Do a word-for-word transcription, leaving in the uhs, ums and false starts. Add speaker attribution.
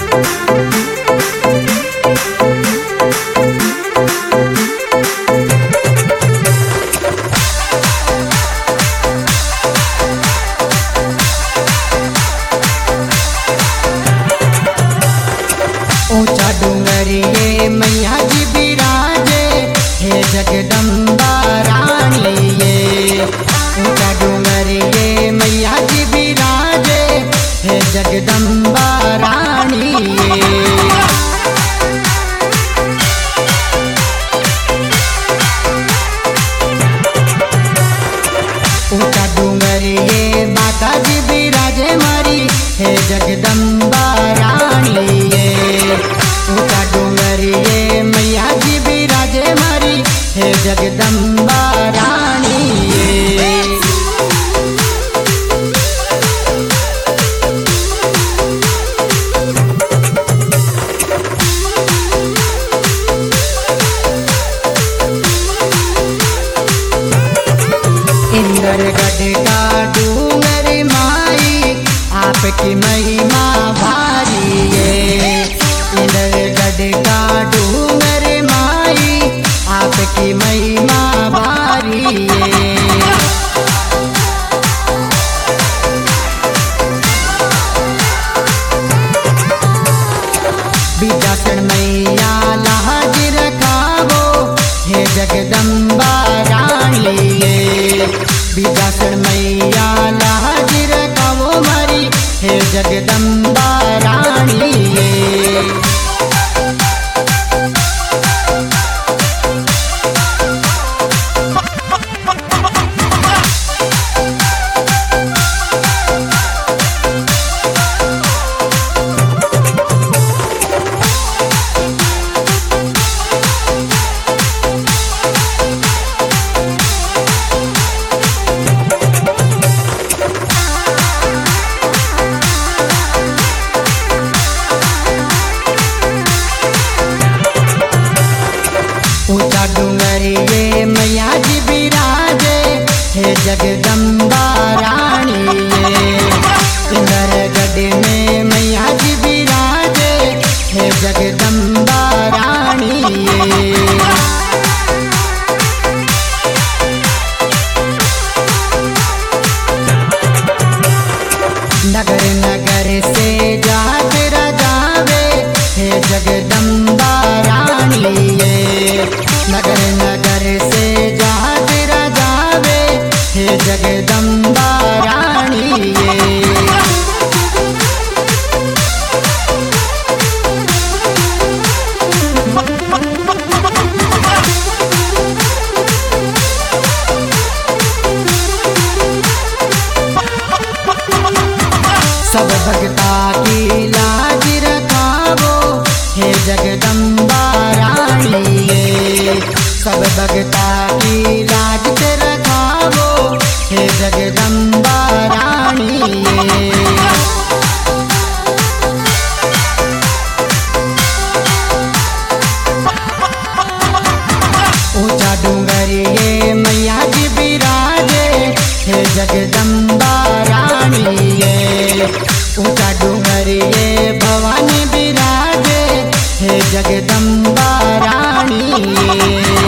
Speaker 1: ऊंचा डूंगरिए मैया जी बिराजे हे जगदम्बा रानी ये। ऊंचा डूंगरिए मैया जी बिराजे हे जगदम्बा रानी ये। ऊंचा डूंगरिए माता जी बिराजे मारी हे जगदम्बा रानी ये। ऊंचा डूंगरिए मैया जी बिराजे मारी हे जगदम्बा रानी ये। इंद्रगढ़ का डूंगर माई आपकी महिमा भारी है। इंद्रगढ़ का डूंगर माई आपकी महिमा भारी है। विद्याचरण मैया लाज रखावो हे जगदम्बा रानी ये। विद्याचरण मैया लाज रखावो मारी हे जगदम्बा रानी ये। ऊंचा डूंगरिए मैया जी बिराजे हे जगदम्बा रानी ये। इंद्रगढ़ में मैया जी बिराजे हे जगदम्बा रानी ये। नगर नगर से जागरा जावे हे जगदम्बा रानी ये। नगर नगर से जागरा जावे हे जगदम्बा रानी ये। सब भगता की लाज रखावो हे जगदम्बा रानी ये। सब भगता की लाज के रखावो हे जगदम्बा रानी ये। ऊंचा डूंगरिए मैया जी बिराजे हे जगदम्बा रानी ये। ऊंचा डूंगरिए भवानी बिराजे हे जगदम्बा रानी ये।